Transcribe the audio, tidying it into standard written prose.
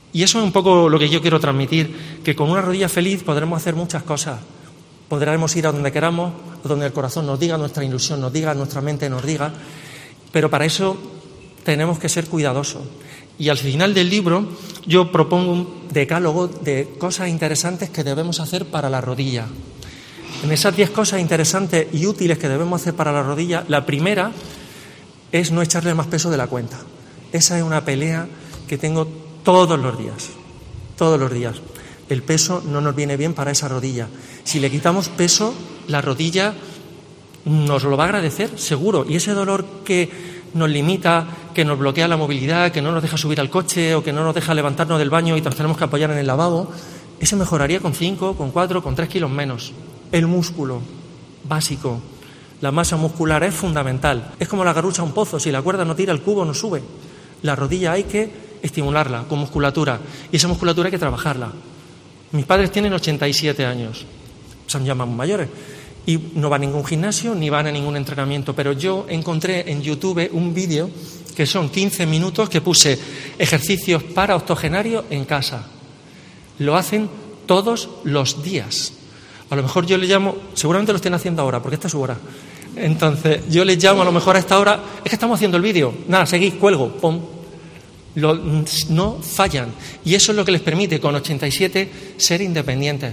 Y eso es un poco lo que yo quiero transmitir, que con una rodilla feliz podremos hacer muchas cosas. Podremos ir a donde queramos, a donde el corazón nos diga, nuestra ilusión nos diga, nuestra mente nos diga, pero para eso tenemos que ser cuidadosos. Y al final del libro yo propongo un decálogo de cosas interesantes que debemos hacer para la rodilla. En esas 10 cosas interesantes y útiles que debemos hacer para la rodilla, la primera es no echarle más peso de la cuenta. Esa es una pelea que tengo todos los días. El peso no nos viene bien para esa rodilla. Si le quitamos peso, la rodilla nos lo va a agradecer, seguro. Y ese dolor que nos limita, que nos bloquea la movilidad, que no nos deja subir al coche o que no nos deja levantarnos del baño y nos tenemos que apoyar en el lavabo, ese mejoraría con 5, con 4, con 3 kilos menos. El músculo básico, la masa muscular es fundamental. Es como la garrucha a un pozo, si la cuerda no tira, el cubo no sube. La rodilla hay que estimularla con musculatura y esa musculatura hay que trabajarla. Mis padres tienen 87 años, son ya más mayores y no van a ningún gimnasio ni van a ningún entrenamiento, pero yo encontré en YouTube un vídeo que son 15 minutos que puse ejercicios para octogenarios en casa. Lo hacen todos los días. A lo mejor yo le llamo, seguramente lo estén haciendo ahora porque esta es su hora. Entonces yo les llamo a lo mejor a esta hora, es que estamos haciendo el vídeo, nada, seguís, cuelgo, pum. No fallan y eso es lo que les permite con 87 ser independientes.